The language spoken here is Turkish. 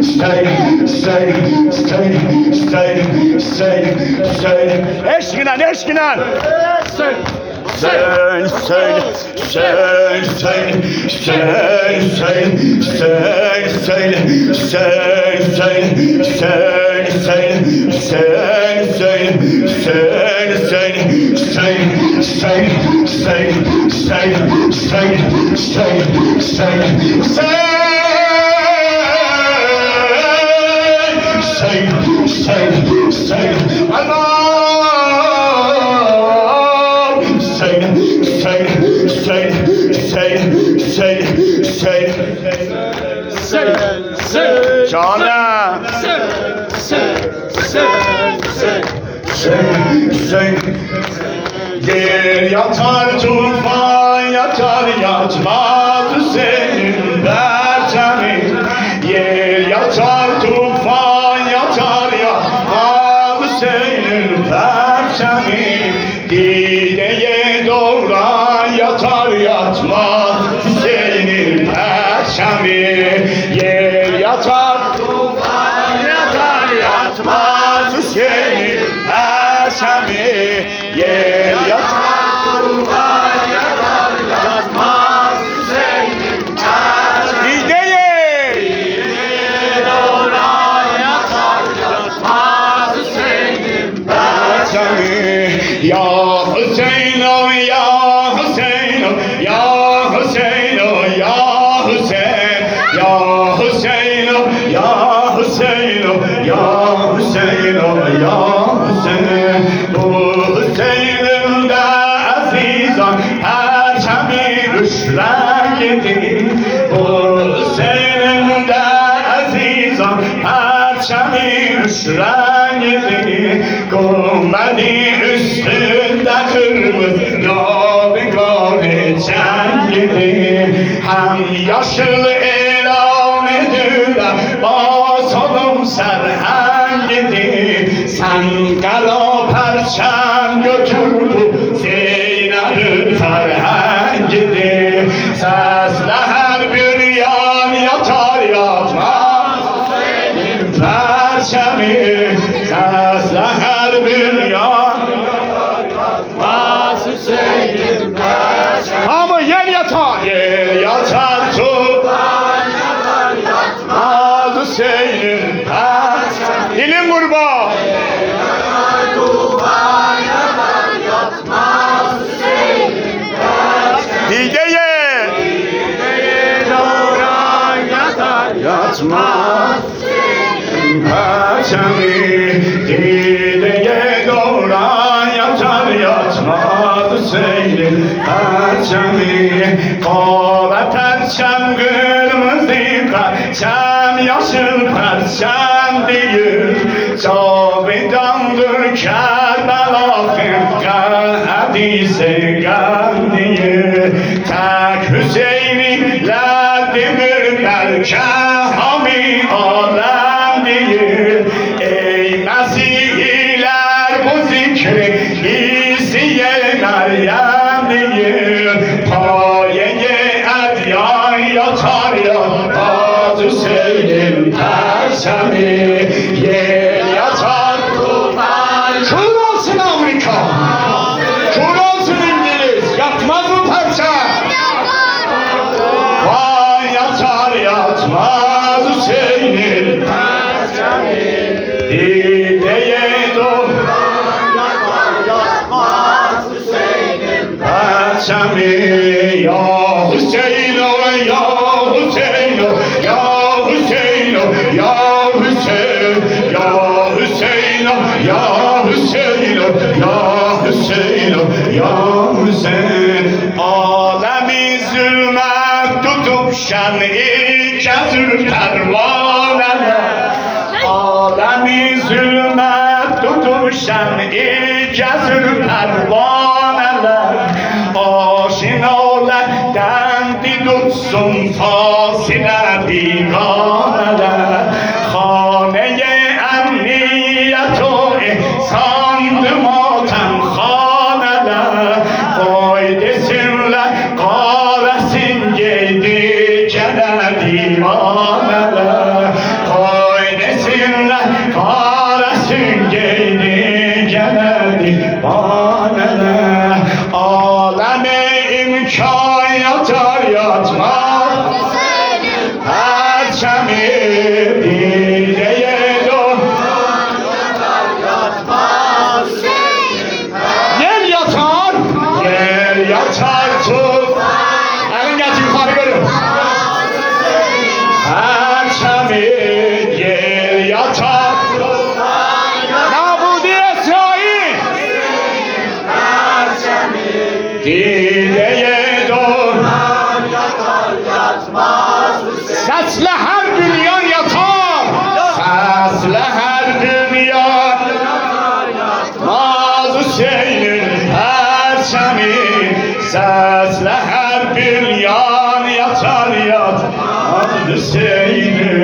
Eşkinen. Yer yatar tufan yatar yatmaz senin perçemin. Yer yatar tufan yatar yatmaz senin perçemin. Dideye doğran yatar yatmaz senin perçemin. Yer yatar tufan yatar yatmaz senin perçemin. Yer yatar tufan yatar yatmaz senin perçemin. Dideye doğran yatar yatmaz senin perçemin. Ya Hüseyin o ya Hüseyin o ya Hüseyin o ya Hüseyin. Ya Hüseyin o ya Hüseyin o ya Hüseyin o ya Hüseyin. Bu Hüseyin'in de azizan perçemi rüşrengidi. Bu Hüseyin'in de azizan perçemi rüşrengidi. Gumbedi üstünde kırmızı yadigar cengidi. Hem yaşıl elan ediler basalım serhengidi. Sen kara perçem götürdü Zeynep'in ferhengidi. Sesle her bir yan yatar yatmaz senin perçemi. Sesle her bir yan yatar yatmaz senin perçemi. Ama yer yatar. Yer yatar tufan yatar yatmaz senin perçemi. Dilim kurban. Dideye doğran yatar yatmaz senin perçemi. Dideye doğran yatar yatmaz senin perçemi. Kara perçem kırmızı perçem yaşıl perçem değil. Cavidandır Kerbela hadise geldiği. Tek Hüseyin'ler demirler kehami alem değil. Ey Mesih'iler bu zikri İsiye Meryem değil. Payeye edyan yatar yatmaz Hüseyin'in perçemi. Yer yatar tufan. Kul olsun Amerika. Kul olsun İngiliz. Yatmaz mı perçem? Vay yatar yatmaz Hüseyin'in perçemi. Dideye doğran yatar yatmaz Hüseyin'in perçemi. Ya Hüseyin o ya Hüseyin o ya Hüseyin o ya Hüseyin. Ya Hüseyin o ya Hüseyin o ya Hüseyin o ya Hüseyin. Alemi zulmet tutup şen-i kezür pervaneler. Alemi zulmet tutup şen-i kezür pervaneler. Aşinalar dendi tutsun fasile diganeler. Haneye emniyet o ihsandı matem haneler. Koy desinler kahretsin giydi kene divaneler. Dideye doğ Yer yatar Yer yatar tut Elin geç yukarı görün Perçemi yer yatar Nabudiye sahi Dideye doğ Sesle her dünya yatar Sesle her dünya yatmaz Hüseyin'in perçemi Sesle her dünya yatar yatmaz Hüseyin'in